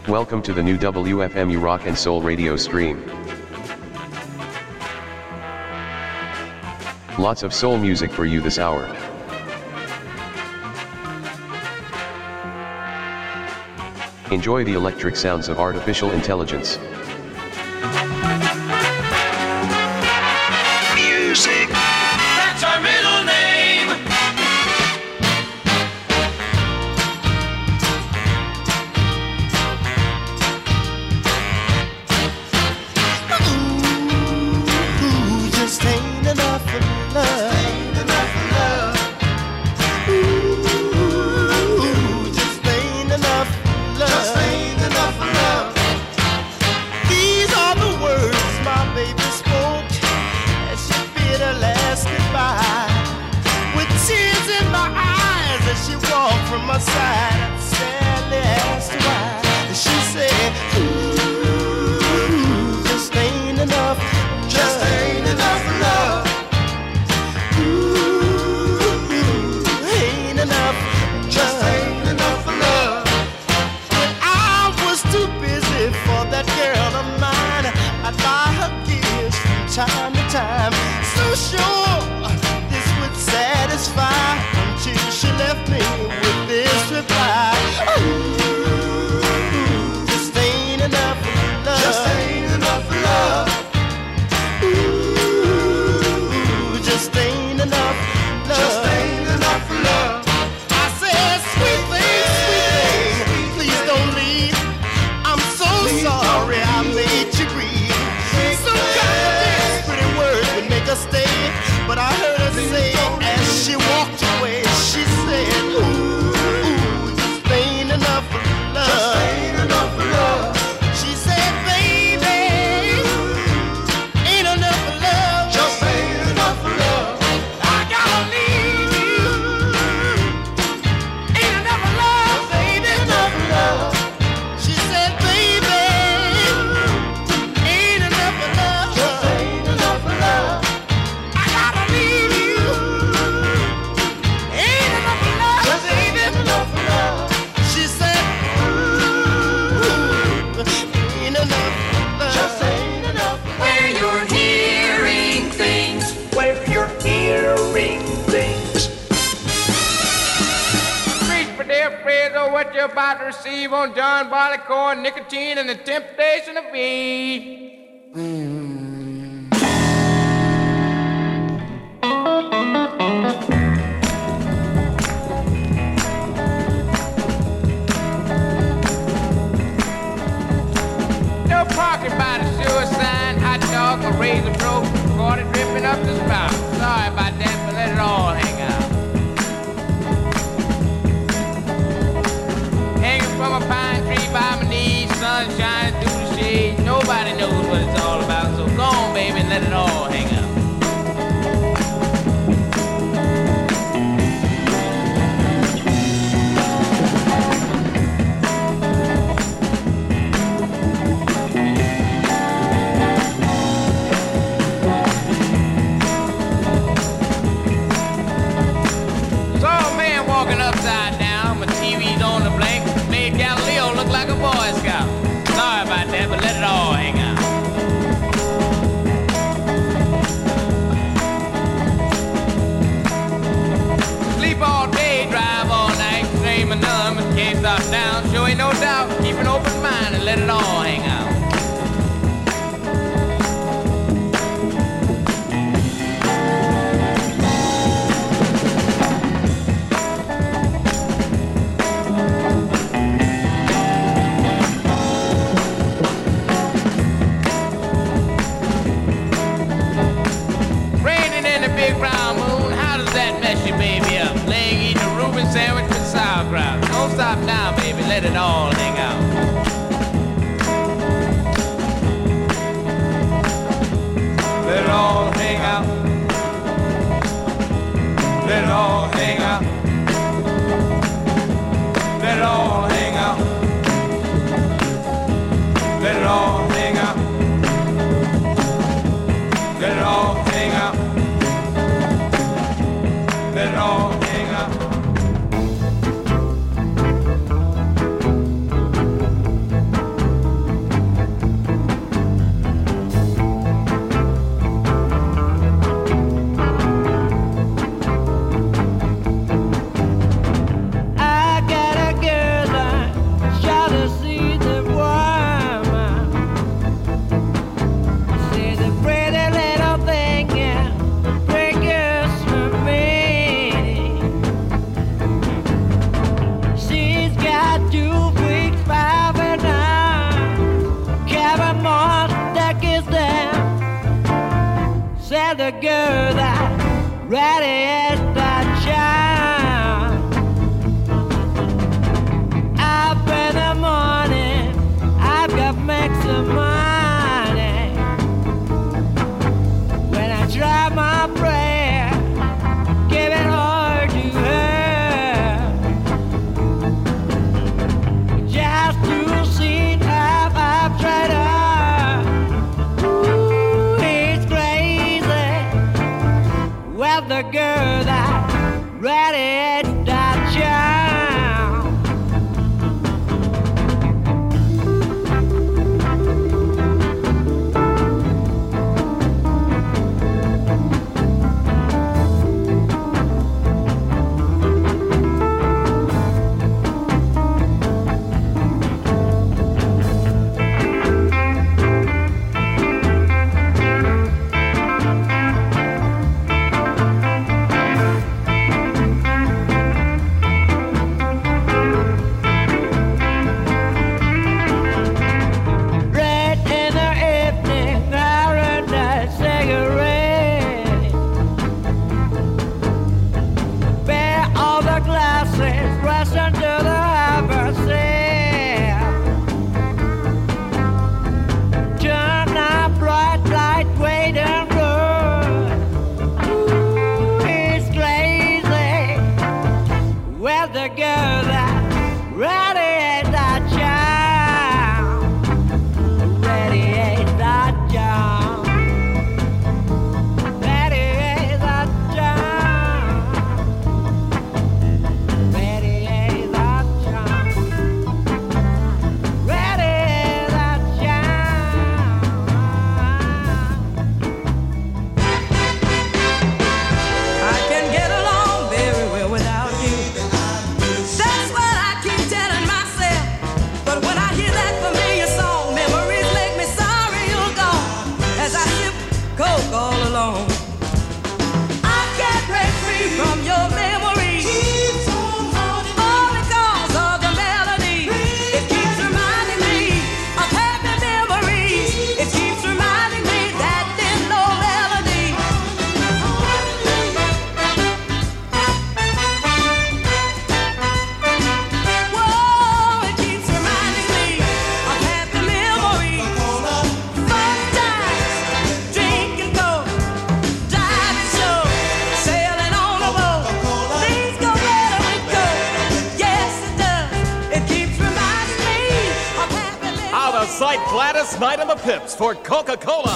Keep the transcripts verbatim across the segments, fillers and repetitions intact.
Welcome to the new W F M U Rock and Soul radio stream. Lots of soul music for you this hour. Enjoy the electric sounds of artificial intelligence. Music. That's our middle name. Ooh, just ain't enough of love. Ain't enough of love. Ooh, just ain't enough of love. Just ain't enough of love. These are the words my baby spoke as she bid her last goodbye. With tears in my eyes as she walked from my side, I sadly asked why. She said, ooh, just ain't enough. Just ain't enough love. Ooh, ain't enough. Just ain't enough love. When I was too busy for that girl of mine, I'd buy her gifts from time to time. So sure this would satisfy until she left me with this reply. Ooh, just ain't enough love. Just ain't enough love. Ooh, just ain't enough love. Just ain't enough love. I said, sweet thing, sweet thing, please don't leave. I'm so sorry I made you grieve. Some kind of these pretty words would make us stay, but I heard her say as she walked away, she said, ooh, ooh, just ain't enough love. Just ain't enough love. She said, baby, ain't enough love. Just ain't enough love. I gotta leave you. Ain't enough love, baby. Enough love. She said, baby, ain't enough love. Just ain't enough love. I gotta leave you. Ain't enough love, just baby. Ain't enough love. She said, ooh, ain't enough love. Just ain't enough love. Where you're hearing things. Where you're hearing things. Preach for dear praise of what you're about to receive on John Barleycorn, nicotine, and the temptation of weed. No parking by the sewer sign, hot dog or razor broke, water dripping up the spout. Sorry about that, but let it all hang out. Hanging from a pine tree by my knees, sun shining through the shade. Nobody knows what it's all about, so go on, baby, and let it all hang out. Saw a man walking upside down, my T V's on the blank, made Galileo look like a Boy Scout. Sorry about that, but let it all hang out. Sleep all day, drive all night, dreaming none, but can't stop down. Sure ain't no doubt, keep an open mind and let it all hang out. Raining in the big round moon, how does that mess your baby up? Laying eating a Reuben sandwich with sauerkraut. Don't stop now, baby, let it all hang out. Let it all hang out. Let it all hang out. Let it all hang out. Let it all hang out. Let it all hang out. Let it all hang out. girl that ready as that child. Up in the morning, I've got max of money. When I try my prayer, give it all to her, just to see how I've tried her. Well, the girl that ready that child. Gladys Knight and the Pips for Coca-Cola.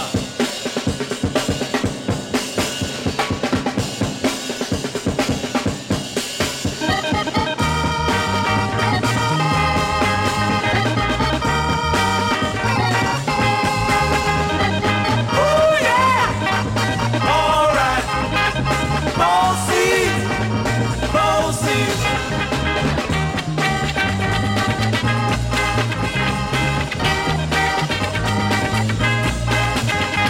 All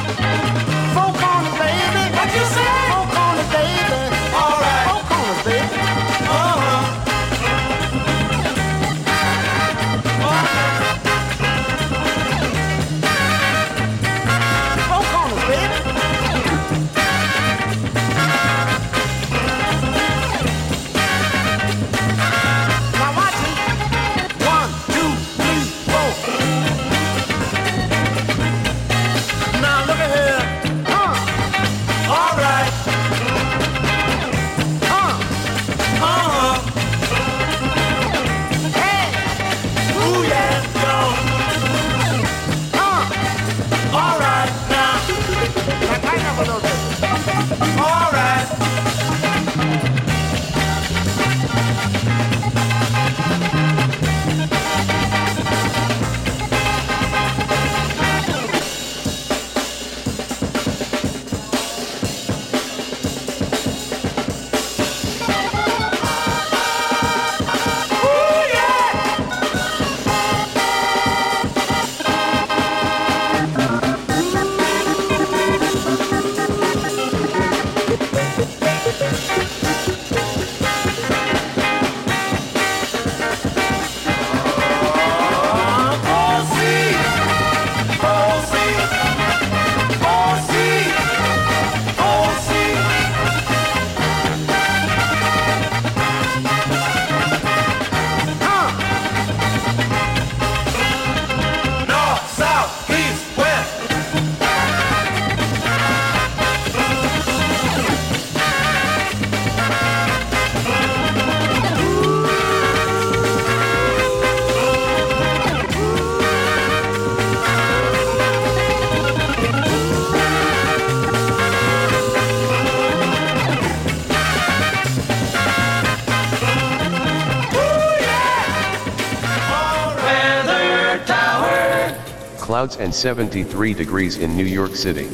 Clouds and seventy-three degrees in New York City.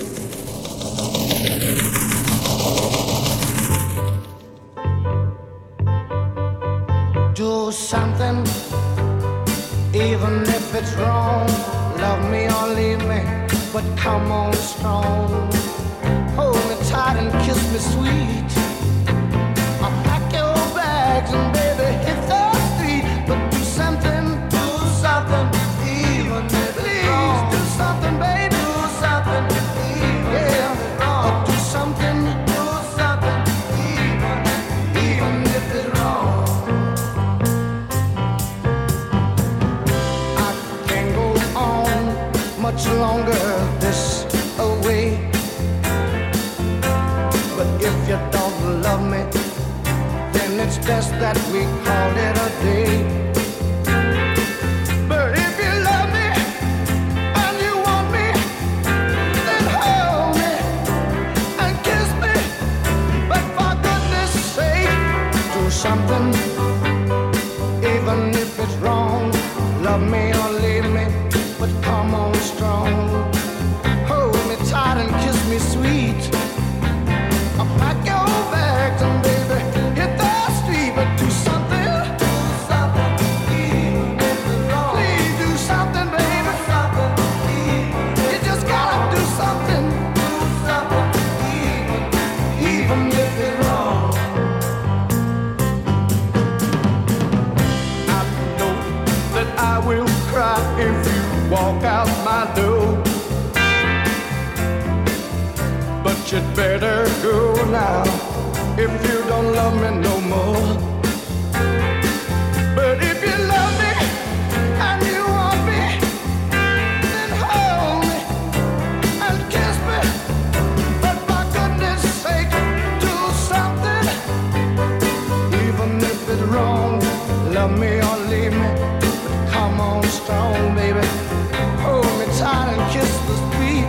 Do something, even if it's wrong. Love me or leave me, but come on strong. Hold me tight and kiss me sweet. I'll pack your bags and baby hit the street. But do something, do something, even if it's wrong. Please do something, baby, do something, even yeah. if it's wrong. Do something, do something, even, even if it's wrong. I can't go on much longer this away. But if you don't love me, then it's best that we call it a day. But if you love me and you want me, then hold me and kiss me. But for goodness sake, do something, even if it's wrong. Love me or leave me, but come on strong. Hold me tight and kiss me sweet. I'll pack your bags and baby hit the street. But do something, do something, even if it's wrong. Please do something, baby, something, even. You just gotta do something, do something, even, even if it's wrong. I know that I will cry if you walk out my door. But you'd better go now if you don't love me no more. But if you love me and you want me, then hold me and kiss me. But for goodness sake, do something, even if it's wrong. Love me or leave me, but come on strong, baby. Hold me tight and kiss the street.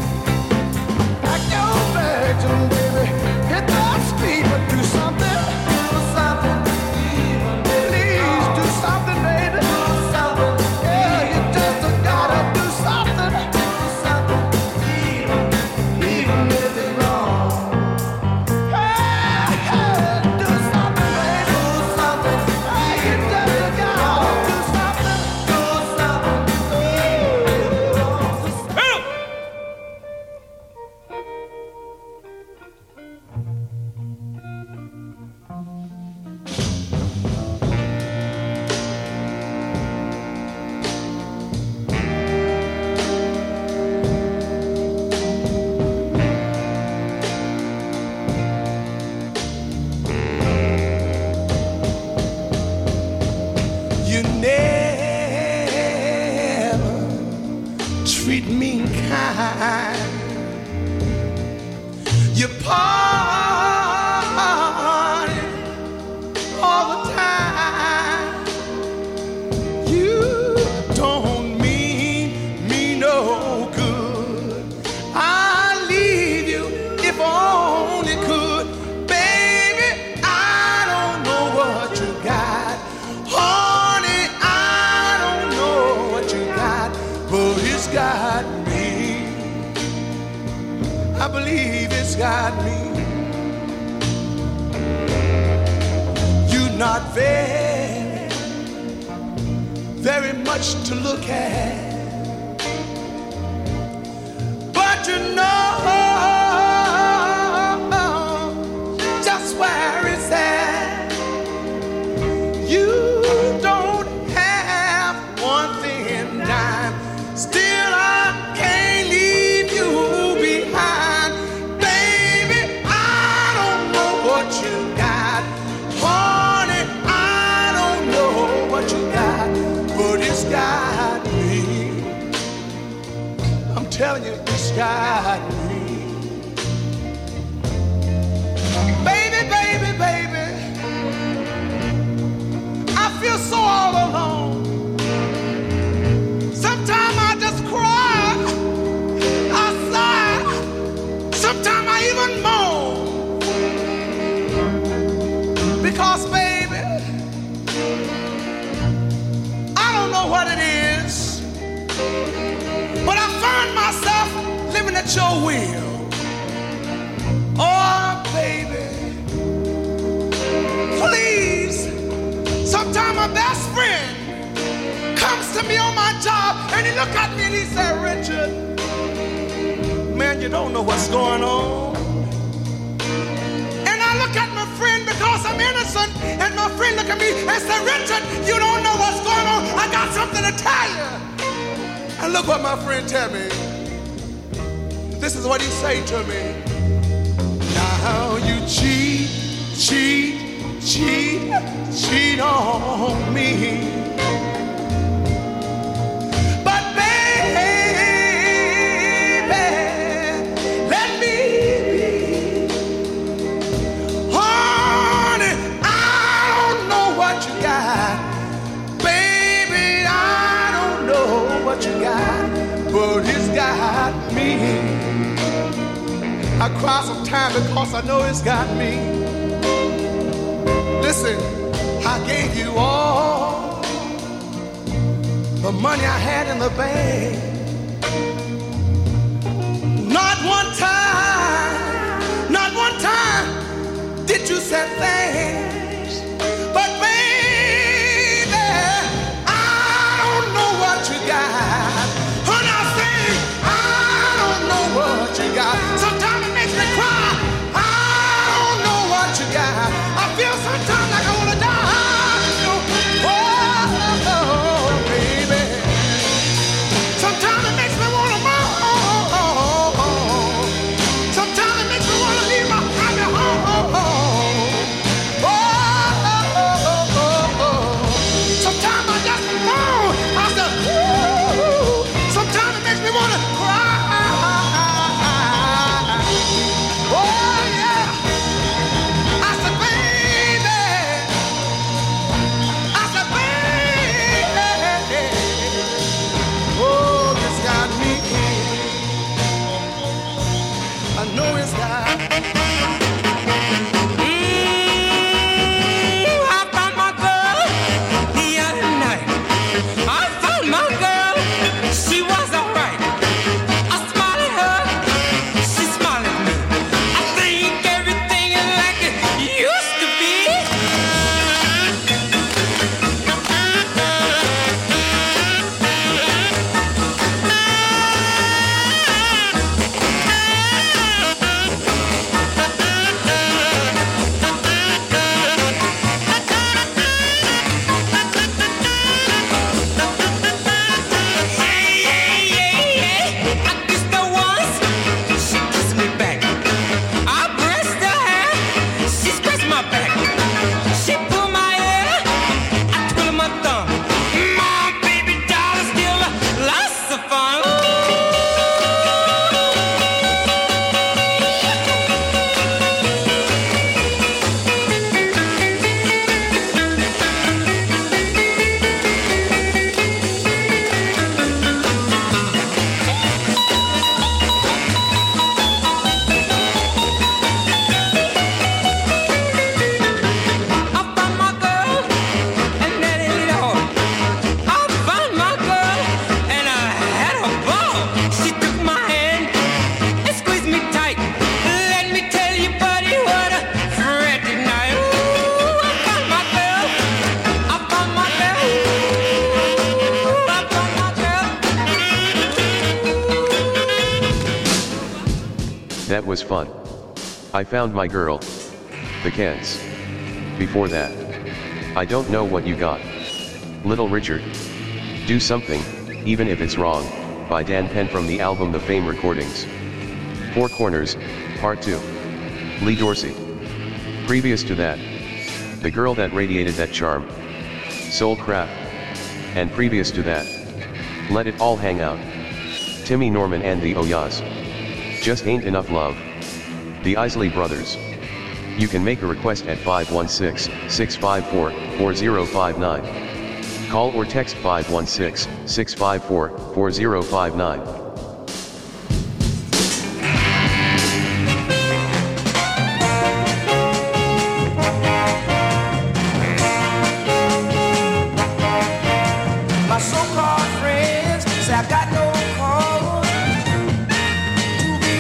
And baby, hit that speed, but do something, do something, even please do something, baby, do something, yeah, you just gotta do something, do something, even, even if it's wrong. Hey, hey, do something, baby, do something, hey, you just gotta do something, do something, do something. You never treat me kind. You party all the time. You don't mean me no good. I'd leave you if only could. Baby, I don't know what you got. Honey, I don't know what you got, but it's got me. I believe it's got me. You're not very, very much to look at, but you know just where it's at. You don't have one thing in mind, still I can't leave you behind. Baby, I don't know what you got. Honey, I don't know what you got, but it's got me. I'm telling you, it's got me. Baby, baby, baby, I feel so all alone. Sometimes I just cry, I sigh, sometimes I even moan. Because, baby, I don't know what it is, but your will. Oh, baby, please. Sometimes my best friend comes to me on my job and he look at me and he said, Richard, man, you don't know what's going on. And I look at my friend because I'm innocent, and my friend look at me and say, Richard, you don't know what's going on. I got something to tell you. And look what my friend tell me. This is what he say to me. Now you cheat, cheat, cheat, cheat on me. But baby, let me be. Honey, I don't know what you got. Baby, I don't know what you got, but it's got me. I cry sometimes because I know it's got me. Listen, I gave you all the money I had in the bank. Not one time, not one time did you say thanks. But baby, I don't know what you got. When I say I don't know what you got, sometimes it makes me cry. I don't know what you got. I feel sometimes like I wanna die. Oh, baby. Sometimes it makes me wanna moan. Sometimes it makes me wanna leave my happy home. Oh, sometimes I just moan. I said, ooh. Sometimes it makes me wanna cry. Oh, yeah. I said, baby. I said, baby. Oh, this got me. I know it's got. I found my girl the other night. I found my girl, she was alright. I smiled at her, she smiled at me. I think everything is like it used to be. That was fun. I found my girl. The Kents. Before that, I don't know what you got. Little Richard. Do Something, Even If It's Wrong, by Dan Penn from the album The Fame Recordings. Four Corners, Part two. Lee Dorsey. Previous to that, The Girl That Radiated That Charm. Soul Crap. And previous to that, Let It All Hang Out. Timmy Norman and the Oyas. Just Ain't Enough Love. The Isley Brothers. You can make a request at five one six, six five four, four zero five nine. Call or text five one six, six five four, four zero five nine. My so-called friends say I got no cause to be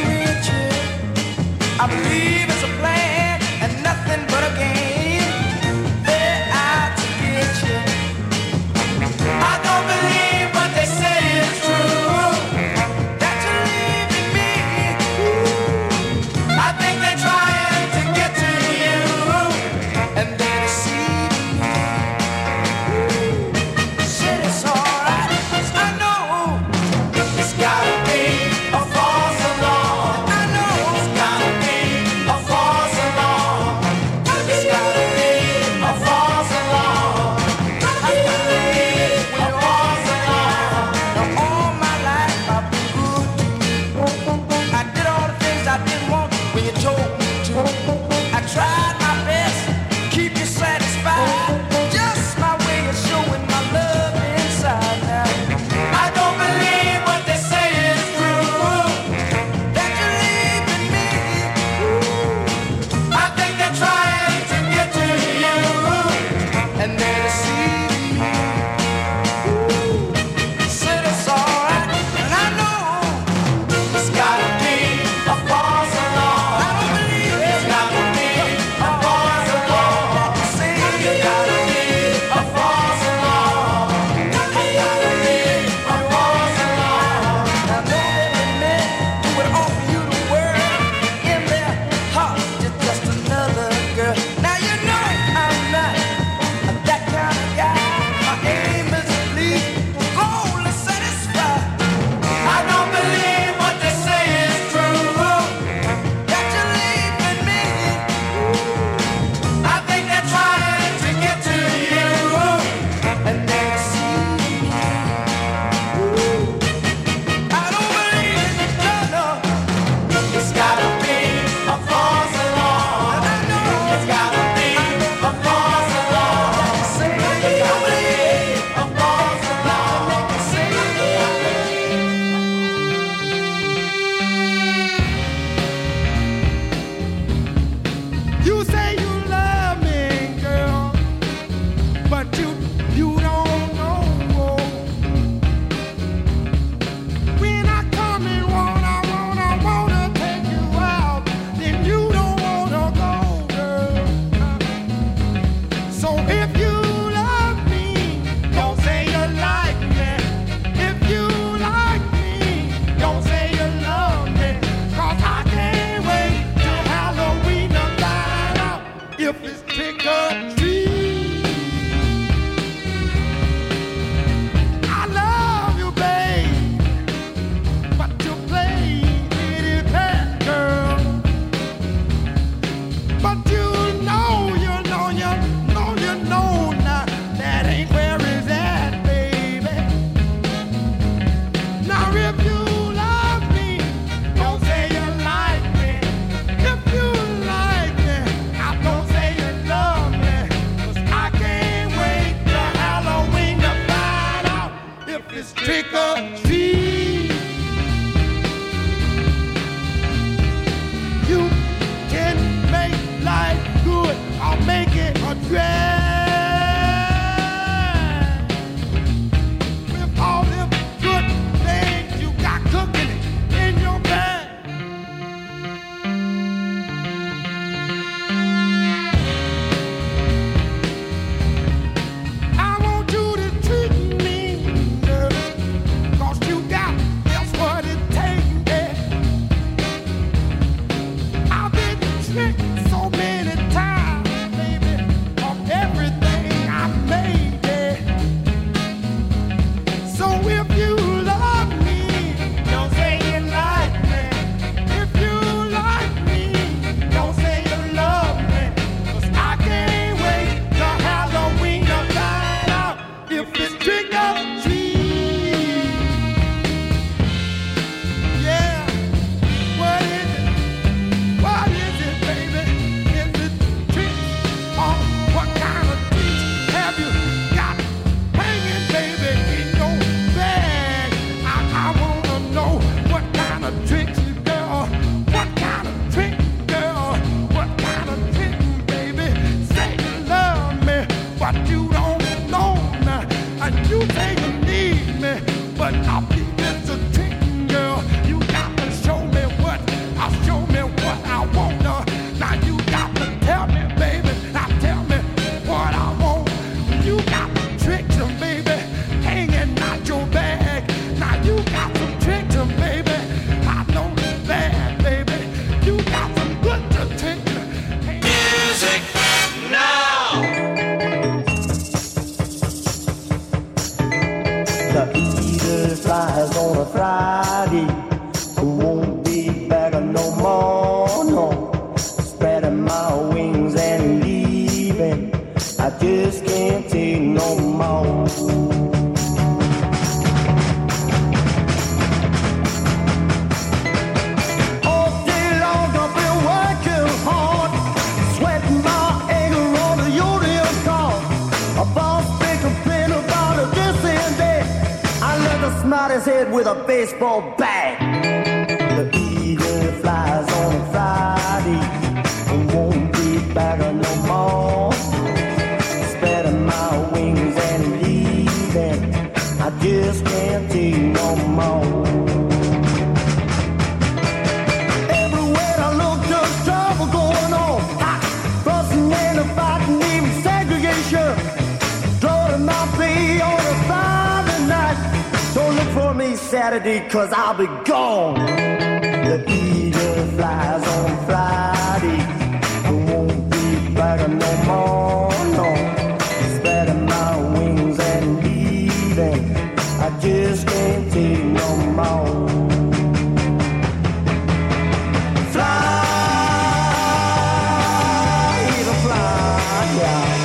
Friday. I won't be back no more, no. Spreading my wings and leaving. I just can't take no more. His head with a baseball bat. The eagle flies on a Friday and won't be back no more. Spreading my wings and leaving. I just can't take no more. Everywhere I look, there's trouble going on. Hot, fussing and fighting, even segregation. Floating my feet on a Friday night. Don't look for me Saturday, cause I'll be gone. The eagle flies on Friday. I won't be back no more, no. Spreading my wings and leaving. I just can't take no more. Fly, eagle fly, yeah.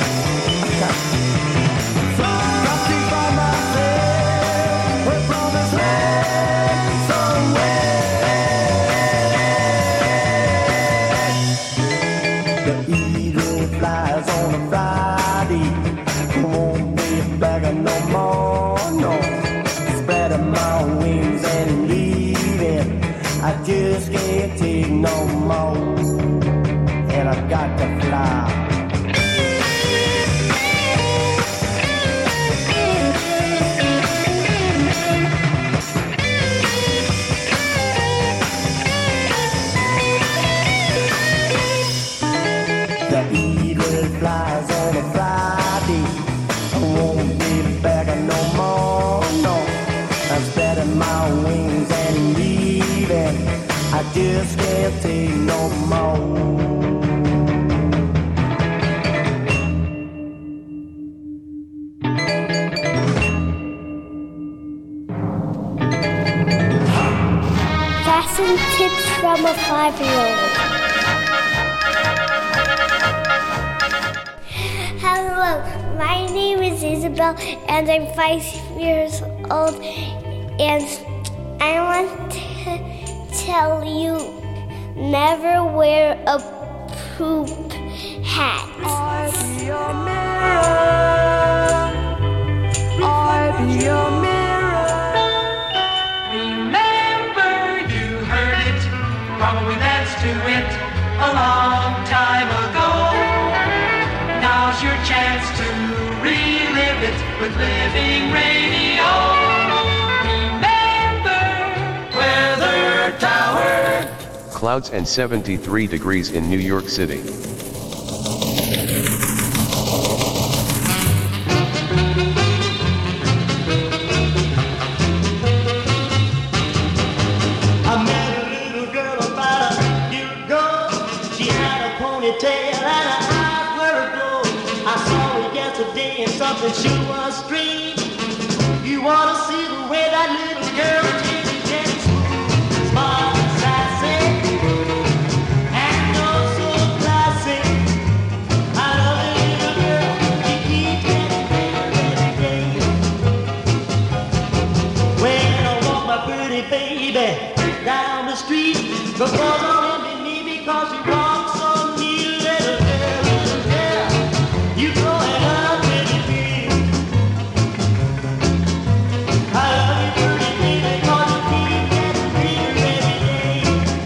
No more, no. Spreading my wings and leaving. I just can't take no more. And I got to fly. The eagle flies on a Friday. I won't be back no more, no. I'm spreading my wings and leaving. I just can't take no more. Fashion tips from a five-year-old. Hello, my name is Isabel and I'm five years old, and I want to tell you, never wear a poop hat. I be your mirror, I be your mirror. Remember you heard it, probably danced to it a long time ago. Now's your chance to relive it with Living Radio. Remember Weather Tower. Clouds and seventy-three degrees in New York City. I met a little girl about a year ago. She had a ponytail and her eyes were aglow. I saw her yesterday and something sure was strange. You wanna see the way that little girl changes, gets smart and sassy, and oh so classy. I love a little girl, she keeps getting better every day. When I walk my pretty baby down the street, the girls all envy me because she walks so neat. Little girl, little girl, you grow it up pretty big. I love you pretty baby, cause you keep getting bigger every day.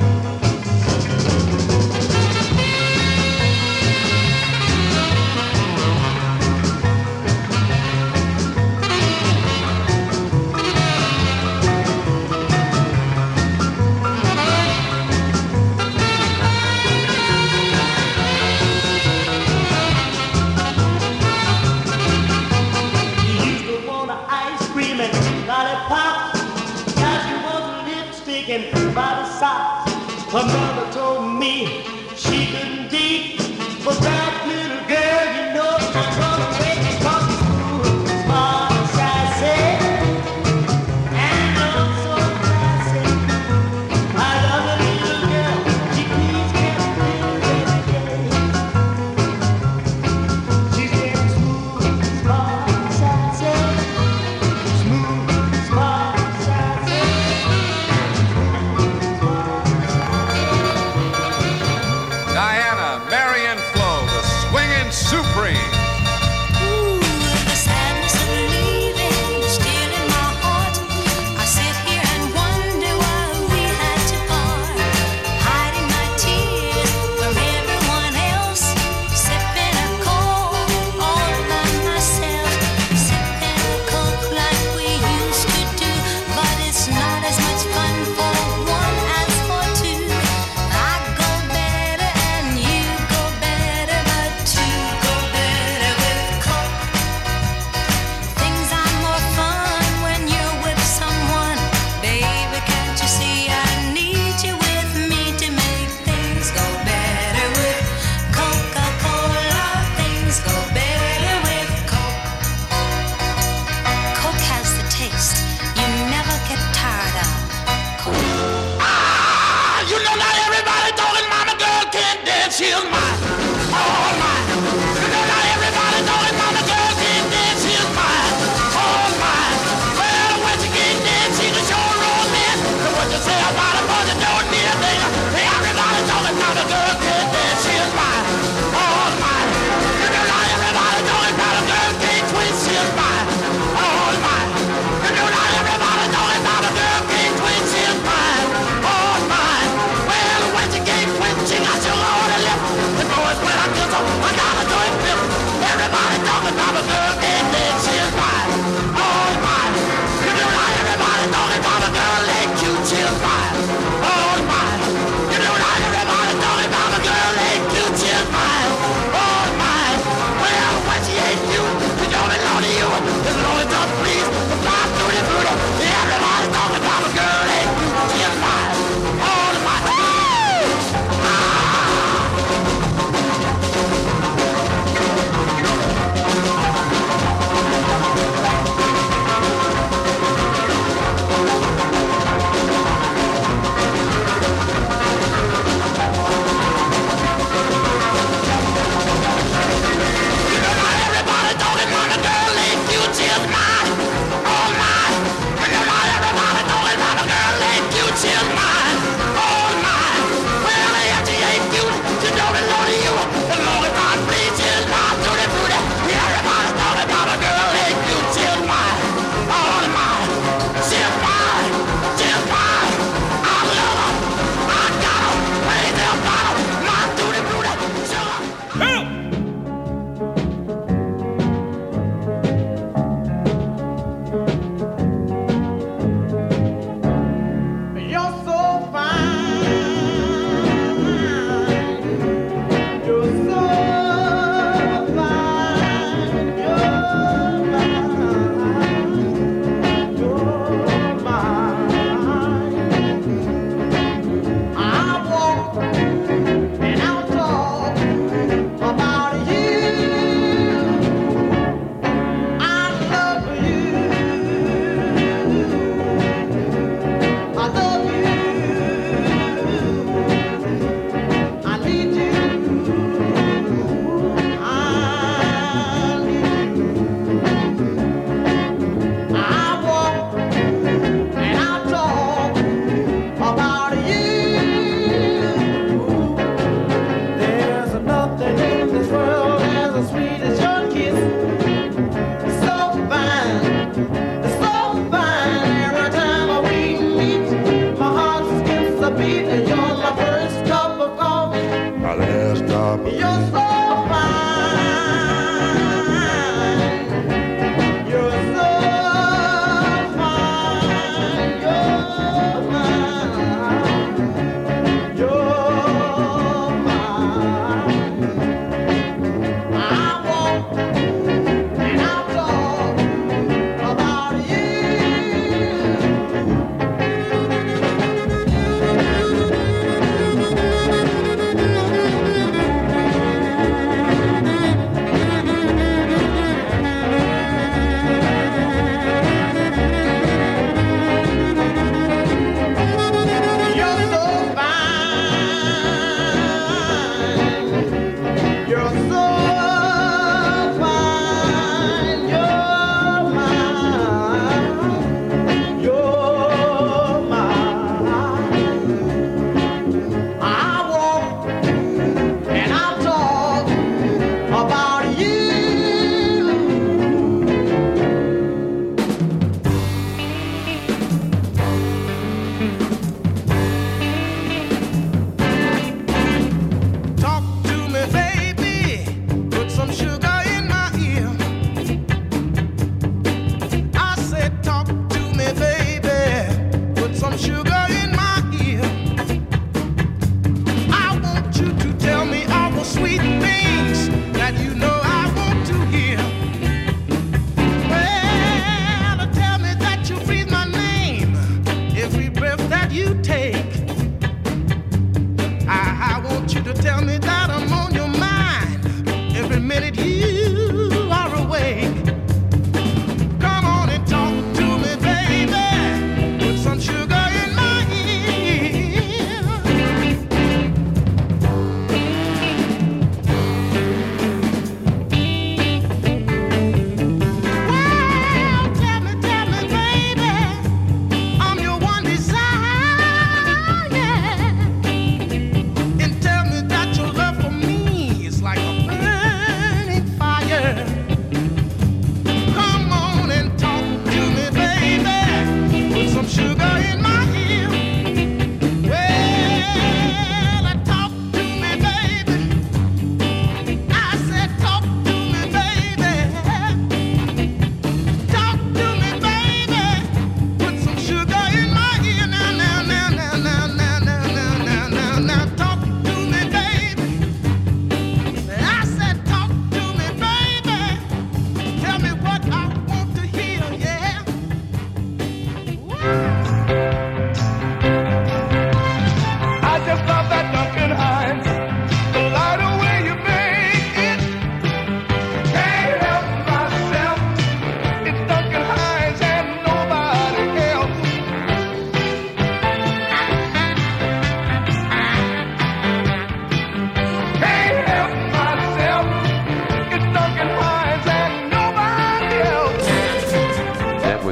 You used to want an ice cream and lollipop. Now she wants lipstick and body socks. Her mother told me she couldn't date, but that little girl, you know, I'm gonna wait because she's cool, smart, and sassy, and oh so classy.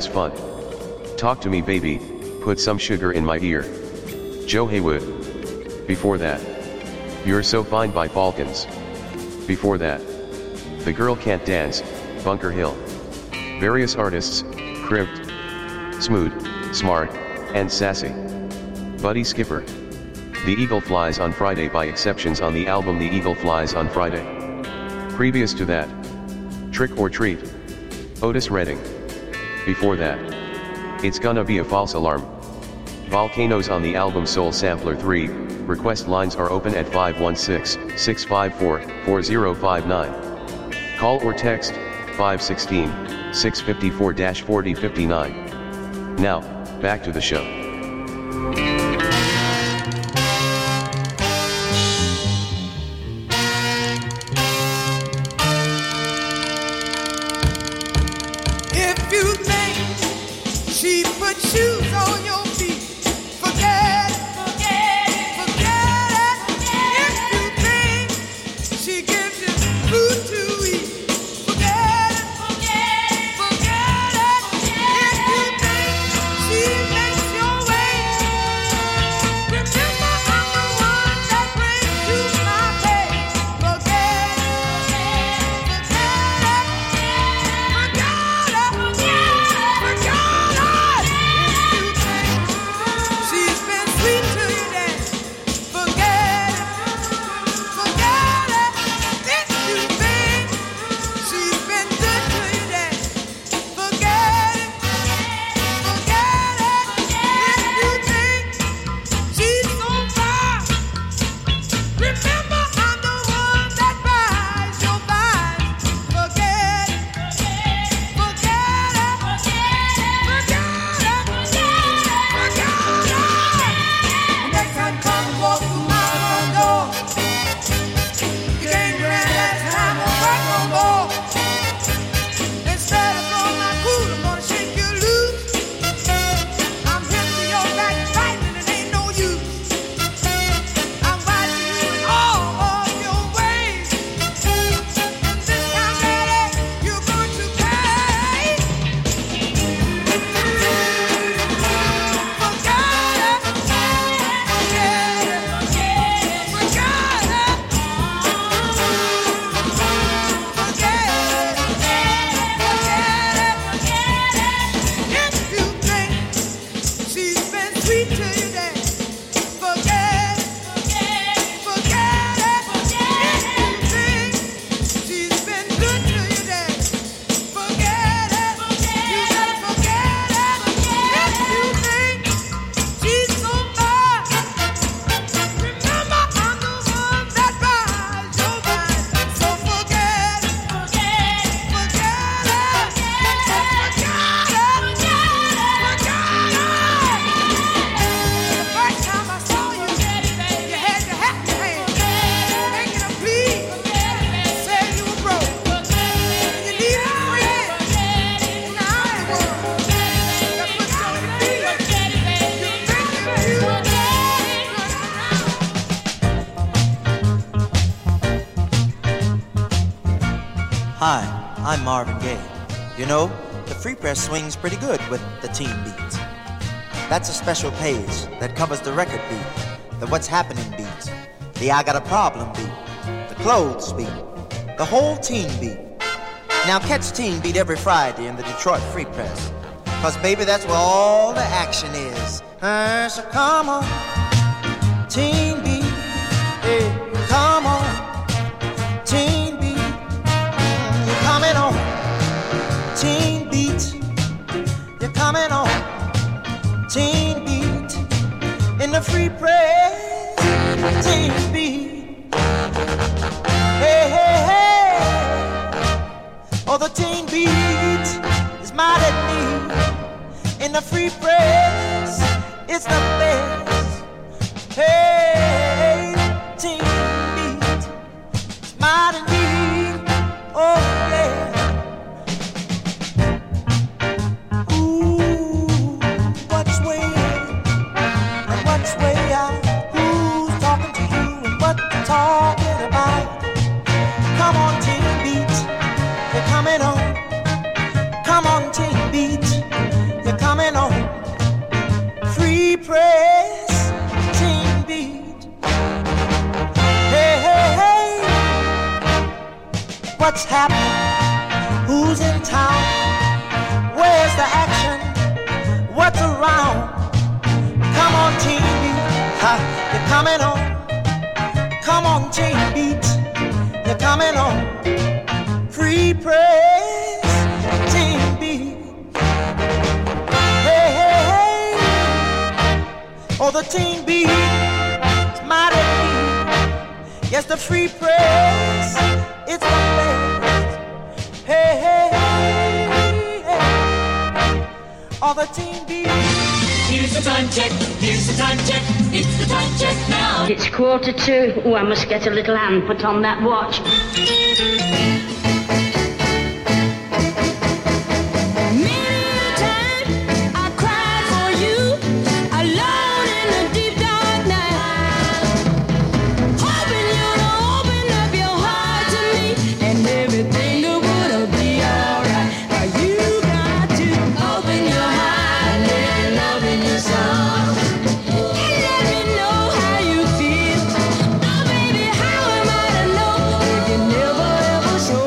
was fun. Talk to me baby, put some sugar in my ear. Joe Haywood. Before that. You're So Fine by Falcons. Before that. The Girl Can't Dance, Bunker Hill. Various artists, Crypt, Smooth, Smart, and Sassy. Buddy Skipper. The Eagle Flies on Friday by Exceptions on the album The Eagle Flies on Friday. Previous to that. Trick or Treat. Otis Redding. Before that. It's Gonna Be a False Alarm. Volcanoes on the album Soul Sampler three, request lines are open at five one six, six five four, four zero five nine. Call or text, five one six, six five four, four zero five nine. Now, back to the show. If you think she put shoes on your feet, forget it, forget it, forget it. If you think she gives you food to eat, forget it, forget it, forget it. If you think she makes your way, remember I'm the one that brings you my pay. Forget it, forget it, forget it, forget it. She's been sweet to you then, forget it, forget it. If you think she's been good to you then, forget it, forget it. If you think she's so far, remember I'm the one that buys your vibes. Forget it, forget it, forget it, forget it. Next time come and walk through my front door, you can't grant that time or work no more. Instead of throwing my cool, I'm gonna shake you loose. I'm hip to your backbiting, it ain't no use. I'm watching you in all of your ways. This time, baby, you're going to pay. Forget it, forget it, forget it, forget it. If you think she's been sweet to you then, forget it, forget it. If you think she's been good to you then, forget it, you gotta forget it. If you think she's so far, remember I'm the one that buys your vibes. So forget it, forget it, forget it, forget it, forget it. The first time I saw you, you had your hat in your hand, making a plea, said you were broke, and you needed a friend. Now I'm the one that puts you on your feet. You think you Hi, I'm Marvin Gaye. You know, the Free Press swings pretty good with the teen beats. That's a special page that covers the record beat, the what's happening beats, the I got a problem beat, the clothes beat, the whole teen beat. Now catch Teen Beat every Friday in the Detroit Free Press, cause baby that's where all the action is. Uh, so come on, Teen Beat, hey, come on, Teen Beat. You're coming on, Teen Beat. You're coming on, Teen Beat. In the Free Press, Teen Beat. Hey, hey, hey. Oh, the Teen Beat is mad at me. In the Free Press, it's the best. Hey, Teen Beat is mad at me. Oh yeah. Ooh, what's way in and what's way out? Who's talking to you and what they're talking about? Come on, Teen Beat, you're coming on. Come on, Teen Beat, What's happening? Who's in town? Where's the action? What's around? Come on, Team Beat, ha, you're coming on. Come on, Team Beat, you're coming on. Free Press, Team Beat. Hey, hey, hey. Oh, the Team Beat is mighty mean. Yes, the Free Press, it's the best. Hey, hey, hey, hey. Oh, the Team Beat. Here's the time check, here's the time check, it's the time check now. It's quarter to. Oh, I must get a little hand put on that watch. Many a time I cried for you, alone in the deep dark night, hoping you'd open up your heart to me, and everything would be alright. Now you got to open your heart and open your soul, and let me know how you feel. Oh baby, how am I to know if you never ever show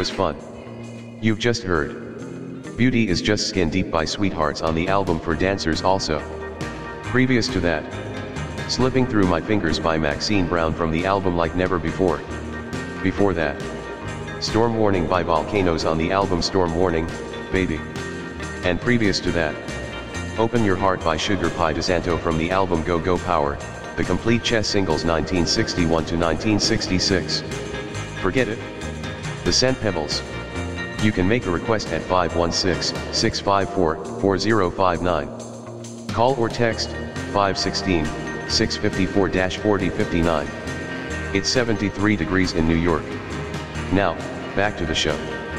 was fun. You've just heard Beauty is Just Skin Deep by Sweethearts on the album For Dancers also. Previous to that, Slipping Through My Fingers by Maxine Brown from the album Like Never Before. Before that, Storm Warning by Volcanoes on the album Storm Warning, Baby. And previous to that, Open Your Heart by Sugar Pie DeSanto from the album Go Go Power, the complete Chess Singles nineteen sixty-one to nineteen sixty-six. Forget it? The Scent Pebbles. You can make a request at five one six, six five four, four zero five nine. Call or text five one six, six five four, four zero five nine. It's seventy-three degrees in New York. Now, back to the show.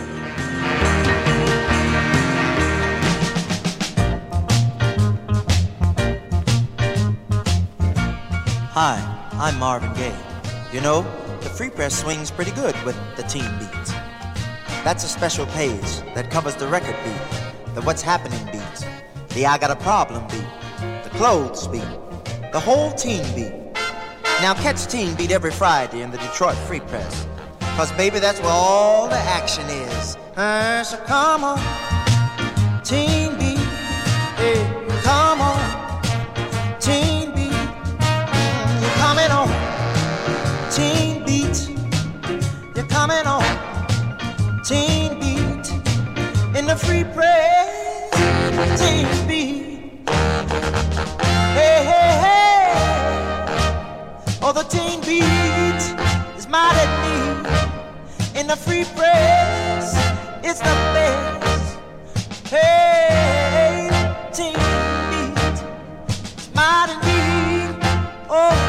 Hi, I'm Marvin Gaye. You know, the Free Press swings pretty good with the teen beats. That's a special page that covers the record beat, the What's Happening beats, the I Got a Problem beat, the Clothes beat, the whole teen beat. Now catch Teen Beat every Friday in the Detroit Free Press, cause baby, that's where all the action is. Uh, so come on, Teen Beat, hey, come on, Teen Beat. Coming on, Teen Beat. You're coming on, Teen Beat. In the Free Press, Teen Beat. Hey, hey, hey. Oh, the Teen Beat is mighty neat. In the Free Press, it's the best. Hey, Teen Beat is mighty neat. Oh.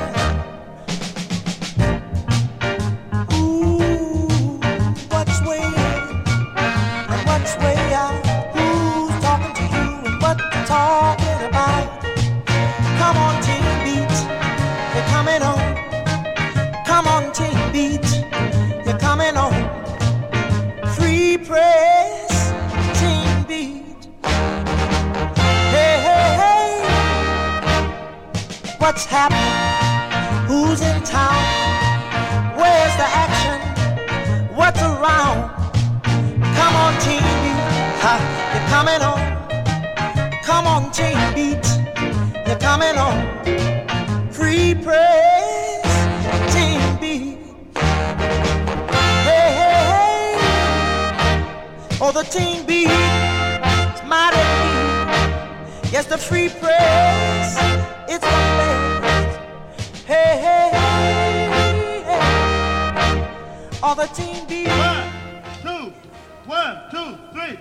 Talking about. Come on, Teen Beat, you're coming on. Come on, Teen Beat, you're coming on. Free Press, Teen Beat. Hey, hey, hey. What's happening? Who's in town? Where's the action? What's around? Come on, Teen Beat, ha, you're coming on. Come on, Teen Beat, you're coming on. Free Press, Teen Beat. Hey, hey, hey. Oh, the Teen Beat is mighty neat. Yes, the Free Press, it's the best. Hey, hey, hey, hey. Oh, the Teen Beat. One, two, one, two, three.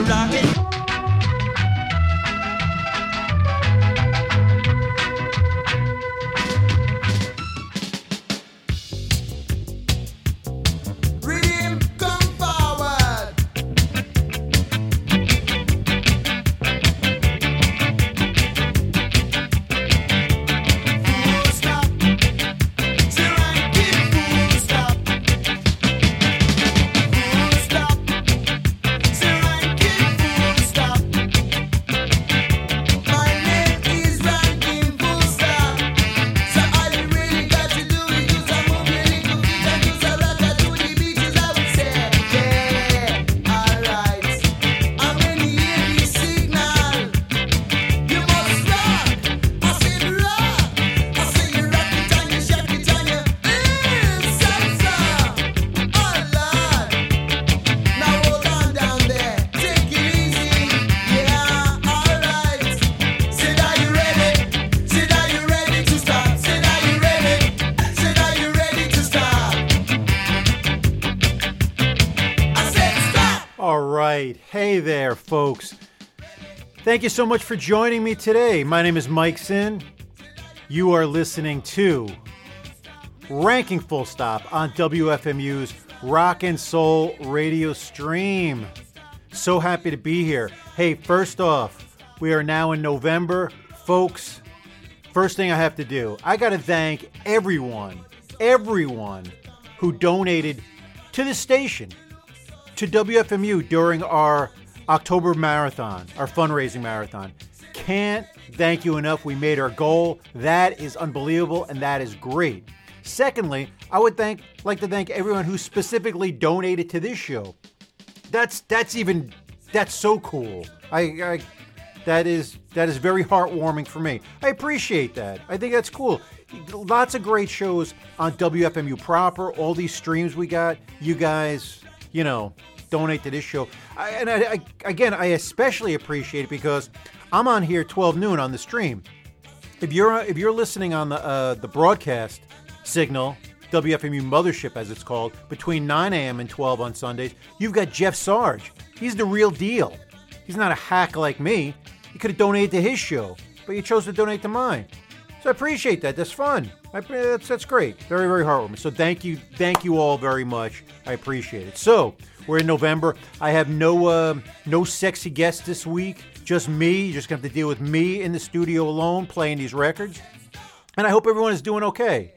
rocking. Rhythm, come forward. Full stop. Sir Rankin, full stop. Full stop. Sir Rankin, full stop. My name is Rankin, full stop. So all you really got to do is just a move your little feet and just a rock to the beaches, I would say. Yeah, alright. And when you hear this signal, you must rock. I said rock. I say you rock it and you shake it and you mm, salsa. Oh Lord. Now hold on down there. Take it easy. Yeah, alright. Said are you ready? Said are you ready to start? Said are you ready? Said are you ready to start? I said stop. All right. Hey there, folks. Thank you so much for joining me today. My name is Mike Sin. You are listening to Ranking Full Stop on W F M U's Rock and Soul radio stream. So happy to be here. Hey, first off, we are now in November. Folks, first thing I have to do, I got to thank everyone, everyone who donated to the station, to W F M U during our October marathon, our fundraising marathon. Can't thank you enough. We made our goal. That is unbelievable, and that is great. Secondly, I would thank like to thank everyone who specifically donated to this show. That's that's even that's so cool. I, I that is that is very heartwarming for me. I appreciate that. I think that's cool. Lots of great shows on W F M U proper. All these streams we got. You guys, you know, donate to this show. I, and I, I, again, I especially appreciate it because I'm on here twelve noon on the stream. If you're if you're listening on the uh, the broadcast signal, W F M U Mothership as it's called, between nine a.m. and twelve on Sundays, you've got Jeff Sarge. He's the real deal. He's not a hack like me. You could have donated to his show, but you chose to donate to mine. So I appreciate that. That's fun. I, that's that's great. Very, very heartwarming. So thank you, thank you all very much. I appreciate it. So we're in November. I have no uh, no sexy guests this week. Just me. You're just gonna have to deal with me in the studio alone playing these records. And I hope everyone is doing okay.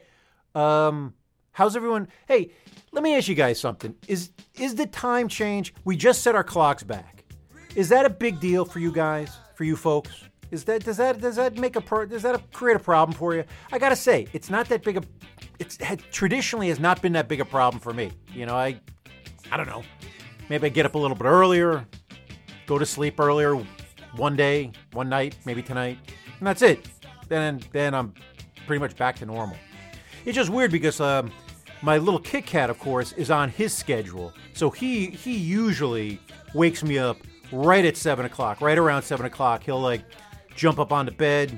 Um, how's everyone? Hey, let me ask you guys something. Is is the time change? We just set our clocks back. Is that a big deal for you guys? For you folks? Is that does that does that make a pro, does that a, create a problem for you? I gotta say, it's not that big a. It's had, traditionally has not been that big a problem for me. You know, I I don't know. Maybe I get up a little bit earlier, go to sleep earlier one day, one night, maybe tonight, and that's it. Then then I'm pretty much back to normal. It's just weird because um, my little Kit Kat, of course, is on his schedule. So he he usually wakes me up right at seven o'clock, right around seven o'clock. He'll like jump up on the bed,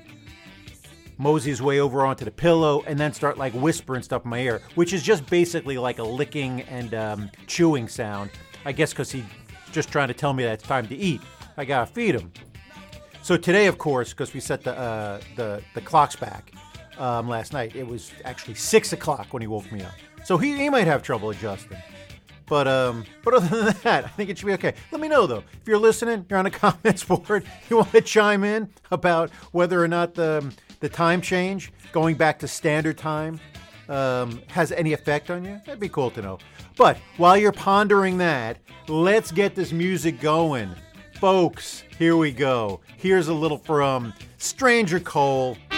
mosey his way over onto the pillow, and then start like whispering stuff in my ear, which is just basically like a licking and um, chewing sound. I guess because he's just trying to tell me that it's time to eat. I gotta feed him. So today, of course, because we set the uh, the the clocks back um, last night, it was actually six o'clock when he woke me up. So he, he might have trouble adjusting. But um, but other than that, I think it should be okay. Let me know, though. If you're listening, you're on the comments board, you want to chime in about whether or not the, the time change, going back to standard time, um, has any effect on you, that'd be cool to know. But while you're pondering that, let's get this music going. Folks, here we go. Here's a little from Stranger Cole